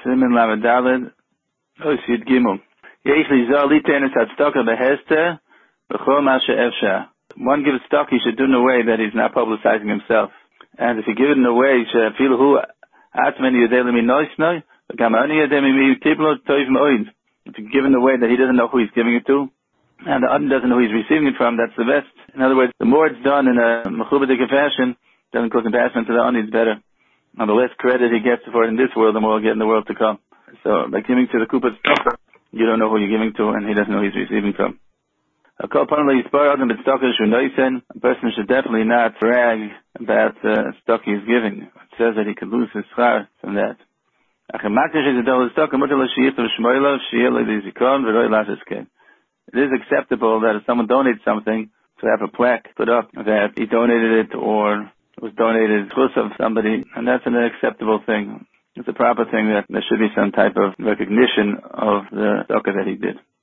Simen Lamed Osid Gimel. Yesh li zah litenis tzedakah behester b'chol ma she'efshar. One gives stock, he should do it in a way that he's not publicizing himself. And if you give it in a way, she'afilu hu atmeni yodei lemi noisnoi, v'gam ani yodei mimi kiblo toiv mo'id. If you give it in a way that he doesn't know who he's giving it to, and the other doesn't know who he's receiving it from, that's the best. In other words, the more it's done in a mechubadik fashion, doesn't cause embarrassment to the other, it's better. And the less credit he gets for it in this world, the more he'll get in the world to come. So, by giving to the kupas, you don't know who you're giving to, and he doesn't know who he's receiving from. A person should definitely not brag about the stock he's giving. It says that he could lose his schar from that. It is acceptable that if someone donates something, to have a plaque put up that he donated it or it was donated close of somebody, and that's an acceptable thing. It's a proper thing that there should be some type of recognition of the stock that he did.